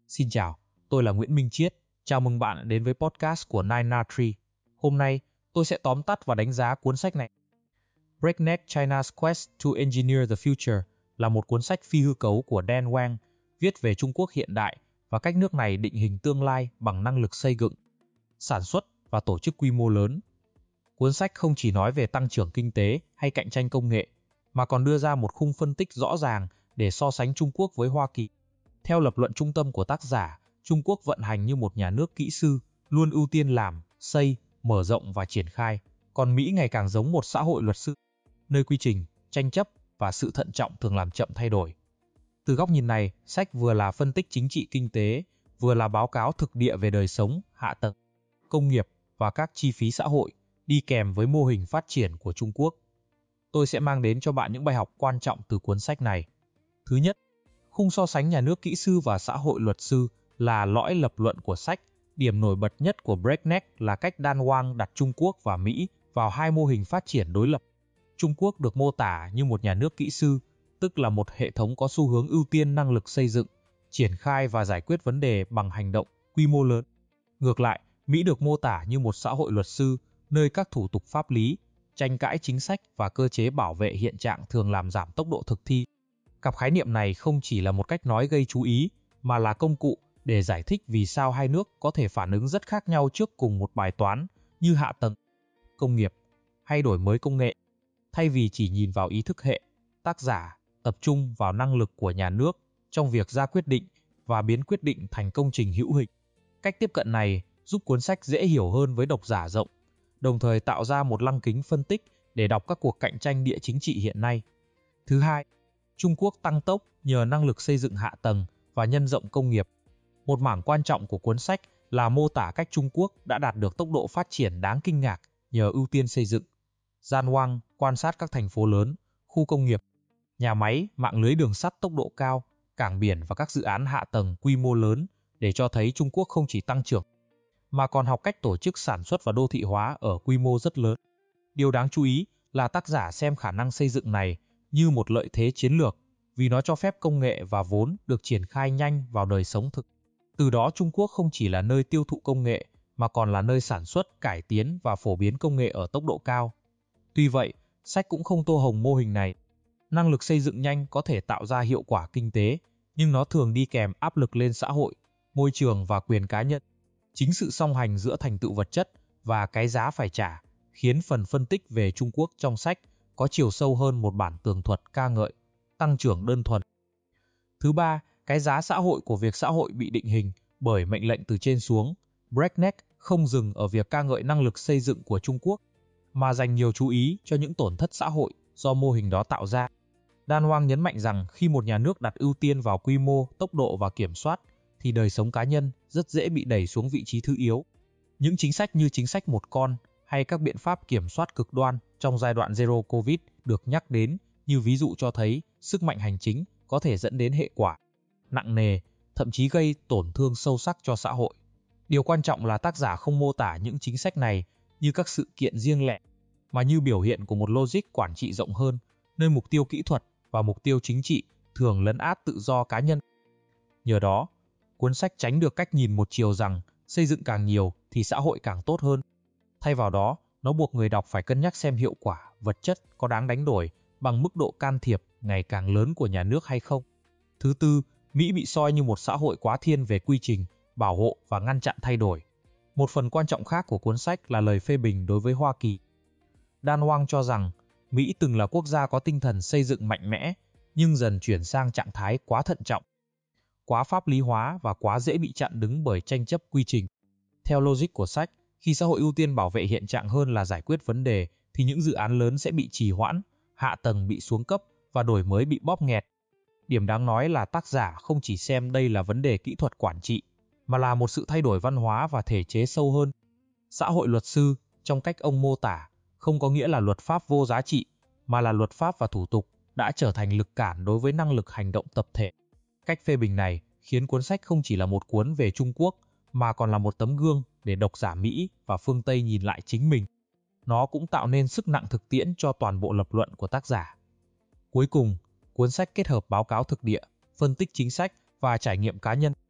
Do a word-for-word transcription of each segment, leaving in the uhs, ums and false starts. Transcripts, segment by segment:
Xin chào, tôi là Nguyễn Minh Chiết. Chào mừng bạn đã đến với podcast của Nine Na Tree. Hôm nay, tôi sẽ tóm tắt và đánh giá cuốn sách này. Breakneck China's Quest to Engineer the Future là một cuốn sách phi hư cấu của Dan Wang, viết về Trung Quốc hiện đại và cách nước này định hình tương lai bằng năng lực xây dựng, sản xuất và tổ chức quy mô lớn. Cuốn sách không chỉ nói về tăng trưởng kinh tế hay cạnh tranh công nghệ, mà còn đưa ra một khung phân tích rõ ràng để so sánh Trung Quốc với Hoa Kỳ. Theo lập luận trung tâm của tác giả, Trung Quốc vận hành như một nhà nước kỹ sư, luôn ưu tiên làm, xây, mở rộng và triển khai, còn Mỹ ngày càng giống một xã hội luật sư, nơi quy trình, tranh chấp và sự thận trọng thường làm chậm thay đổi. Từ góc nhìn này, sách vừa là phân tích chính trị kinh tế, vừa là báo cáo thực địa về đời sống, hạ tầng, công nghiệp và các chi phí xã hội, đi kèm với mô hình phát triển của Trung Quốc. Tôi sẽ mang đến cho bạn những bài học quan trọng từ cuốn sách này. Thứ nhất, khung so sánh nhà nước kỹ sư và xã hội luật sư là lõi lập luận của sách. Điểm nổi bật nhất của Breakneck là cách Dan Wang đặt Trung Quốc và Mỹ vào hai mô hình phát triển đối lập. Trung Quốc được mô tả như một nhà nước kỹ sư, tức là một hệ thống có xu hướng ưu tiên năng lực xây dựng, triển khai và giải quyết vấn đề bằng hành động, quy mô lớn. Ngược lại, Mỹ được mô tả như một xã hội luật sư, nơi các thủ tục pháp lý, tranh cãi chính sách và cơ chế bảo vệ hiện trạng thường làm giảm tốc độ thực thi. Cặp khái niệm này không chỉ là một cách nói gây chú ý, mà là công cụ để giải thích vì sao hai nước có thể phản ứng rất khác nhau trước cùng một bài toán như hạ tầng, công nghiệp hay đổi mới công nghệ. Thay vì chỉ nhìn vào ý thức hệ, tác giả tập trung vào năng lực của nhà nước trong việc ra quyết định và biến quyết định thành công trình hữu hình. Cách tiếp cận này giúp cuốn sách dễ hiểu hơn với độc giả rộng, đồng thời tạo ra một lăng kính phân tích để đọc các cuộc cạnh tranh địa chính trị hiện nay. Thứ hai, Trung Quốc tăng tốc nhờ năng lực xây dựng hạ tầng và nhân rộng công nghiệp. Một mảng quan trọng của cuốn sách là mô tả cách Trung Quốc đã đạt được tốc độ phát triển đáng kinh ngạc nhờ ưu tiên xây dựng. Dan Wang quan sát các thành phố lớn, khu công nghiệp, nhà máy, mạng lưới đường sắt tốc độ cao, cảng biển và các dự án hạ tầng quy mô lớn để cho thấy Trung Quốc không chỉ tăng trưởng, mà còn học cách tổ chức sản xuất và đô thị hóa ở quy mô rất lớn. Điều đáng chú ý là tác giả xem khả năng xây dựng này như một lợi thế chiến lược, vì nó cho phép công nghệ và vốn được triển khai nhanh vào đời sống thực. Từ đó Trung Quốc không chỉ là nơi tiêu thụ công nghệ, mà còn là nơi sản xuất, cải tiến và phổ biến công nghệ ở tốc độ cao. Tuy vậy, sách cũng không tô hồng mô hình này. Năng lực xây dựng nhanh có thể tạo ra hiệu quả kinh tế, nhưng nó thường đi kèm áp lực lên xã hội, môi trường và quyền cá nhân. Chính sự song hành giữa thành tựu vật chất và cái giá phải trả khiến phần phân tích về Trung Quốc trong sách có chiều sâu hơn một bản tường thuật ca ngợi tăng trưởng đơn thuần. Thứ ba, cái giá xã hội của việc xã hội bị định hình bởi mệnh lệnh từ trên xuống. Breakneck không dừng ở việc ca ngợi năng lực xây dựng của Trung Quốc, mà dành nhiều chú ý cho những tổn thất xã hội do mô hình đó tạo ra. Dan Wang nhấn mạnh rằng khi một nhà nước đặt ưu tiên vào quy mô, tốc độ và kiểm soát, thì đời sống cá nhân rất dễ bị đẩy xuống vị trí thứ yếu. Những chính sách như chính sách một con hay các biện pháp kiểm soát cực đoan trong giai đoạn Zero Covid được nhắc đến như ví dụ cho thấy sức mạnh hành chính có thể dẫn đến hệ quả nặng nề, thậm chí gây tổn thương sâu sắc cho xã hội. Điều quan trọng là tác giả không mô tả những chính sách này như các sự kiện riêng lẻ, mà như biểu hiện của một logic quản trị rộng hơn, nơi mục tiêu kỹ thuật và mục tiêu chính trị thường lấn át tự do cá nhân. Nhờ đó, cuốn sách tránh được cách nhìn một chiều rằng xây dựng càng nhiều thì xã hội càng tốt hơn. Thay vào đó, nó buộc người đọc phải cân nhắc xem hiệu quả vật chất có đáng đánh đổi bằng mức độ can thiệp ngày càng lớn của nhà nước hay không. Thứ tư, Mỹ bị soi như một xã hội quá thiên về quy trình, bảo hộ và ngăn chặn thay đổi. Một phần quan trọng khác của cuốn sách là lời phê bình đối với Hoa Kỳ. Dan Wang cho rằng Mỹ từng là quốc gia có tinh thần xây dựng mạnh mẽ, nhưng dần chuyển sang trạng thái quá thận trọng, quá pháp lý hóa và quá dễ bị chặn đứng bởi tranh chấp quy trình. Theo logic của sách, khi xã hội ưu tiên bảo vệ hiện trạng hơn là giải quyết vấn đề, thì những dự án lớn sẽ bị trì hoãn, hạ tầng bị xuống cấp và đổi mới bị bóp nghẹt. Điểm đáng nói là tác giả không chỉ xem đây là vấn đề kỹ thuật quản trị, mà là một sự thay đổi văn hóa và thể chế sâu hơn. Xã hội luật sư, trong cách ông mô tả, không có nghĩa là luật pháp vô giá trị, mà là luật pháp và thủ tục đã trở thành lực cản đối với năng lực hành động tập thể. Cách phê bình này khiến cuốn sách không chỉ là một cuốn về Trung Quốc, mà còn là một tấm gương để độc giả Mỹ và phương Tây nhìn lại chính mình. Nó cũng tạo nên sức nặng thực tiễn cho toàn bộ lập luận của tác giả. Cuối cùng, cuốn sách kết hợp báo cáo thực địa, phân tích chính sách và trải nghiệm cá nhân.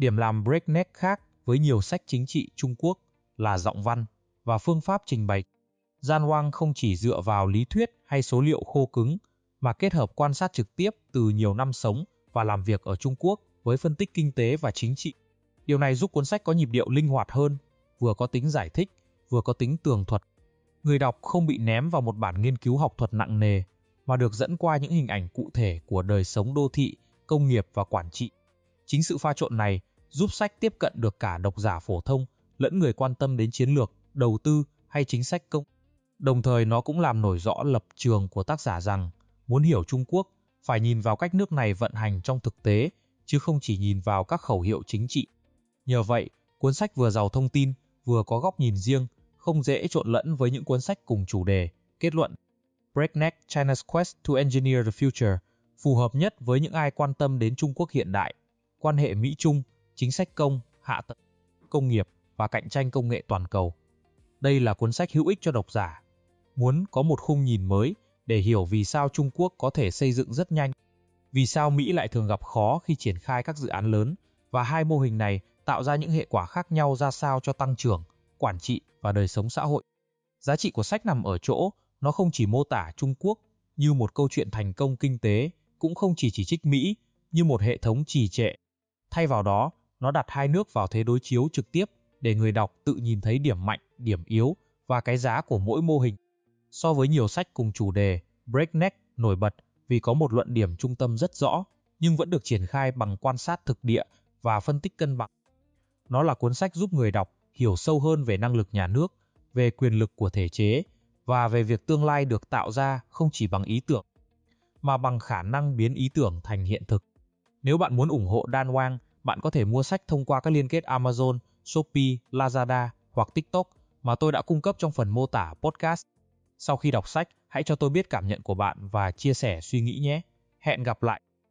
Điểm làm Breakneck khác với nhiều sách chính trị Trung Quốc là giọng văn và phương pháp trình bày. Gian Wang không chỉ dựa vào lý thuyết hay số liệu khô cứng, mà kết hợp quan sát trực tiếp từ nhiều năm sống và làm việc ở Trung Quốc với phân tích kinh tế và chính trị. Điều này giúp cuốn sách có nhịp điệu linh hoạt hơn, vừa có tính giải thích, vừa có tính tường thuật. Người đọc không bị ném vào một bản nghiên cứu học thuật nặng nề, mà được dẫn qua những hình ảnh cụ thể của đời sống đô thị, công nghiệp và quản trị. Chính sự pha trộn này giúp sách tiếp cận được cả độc giả phổ thông lẫn người quan tâm đến chiến lược, đầu tư hay chính sách công. Đồng thời nó cũng làm nổi rõ lập trường của tác giả rằng muốn hiểu Trung Quốc phải nhìn vào cách nước này vận hành trong thực tế, chứ không chỉ nhìn vào các khẩu hiệu chính trị. Nhờ vậy, cuốn sách vừa giàu thông tin, vừa có góc nhìn riêng, không dễ trộn lẫn với những cuốn sách cùng chủ đề. Kết luận: Breakneck China's Quest to Engineer the Future phù hợp nhất với những ai quan tâm đến Trung Quốc hiện đại, quan hệ Mỹ-Trung, chính sách công, hạ tầng, công nghiệp và cạnh tranh công nghệ toàn cầu. Đây là cuốn sách hữu ích cho độc giả muốn có một khung nhìn mới để hiểu vì sao Trung Quốc có thể xây dựng rất nhanh, vì sao Mỹ lại thường gặp khó khi triển khai các dự án lớn, và hai mô hình này tạo ra những hệ quả khác nhau ra sao cho tăng trưởng, quản trị và đời sống xã hội. Giá trị của sách nằm ở chỗ, nó không chỉ mô tả Trung Quốc như một câu chuyện thành công kinh tế, cũng không chỉ chỉ trích Mỹ như một hệ thống trì trệ. Thay vào đó, nó đặt hai nước vào thế đối chiếu trực tiếp để người đọc tự nhìn thấy điểm mạnh, điểm yếu và cái giá của mỗi mô hình. So với nhiều sách cùng chủ đề, Breakneck nổi bật vì có một luận điểm trung tâm rất rõ, nhưng vẫn được triển khai bằng quan sát thực địa và phân tích cân bằng. Nó là cuốn sách giúp người đọc hiểu sâu hơn về năng lực nhà nước, về quyền lực của thể chế và về việc tương lai được tạo ra không chỉ bằng ý tưởng, mà bằng khả năng biến ý tưởng thành hiện thực. Nếu bạn muốn ủng hộ Dan Wang, bạn có thể mua sách thông qua các liên kết Amazon, Shopee, Lazada hoặc TikTok mà tôi đã cung cấp trong phần mô tả podcast. Sau khi đọc sách, hãy cho tôi biết cảm nhận của bạn và chia sẻ suy nghĩ nhé. Hẹn gặp lại!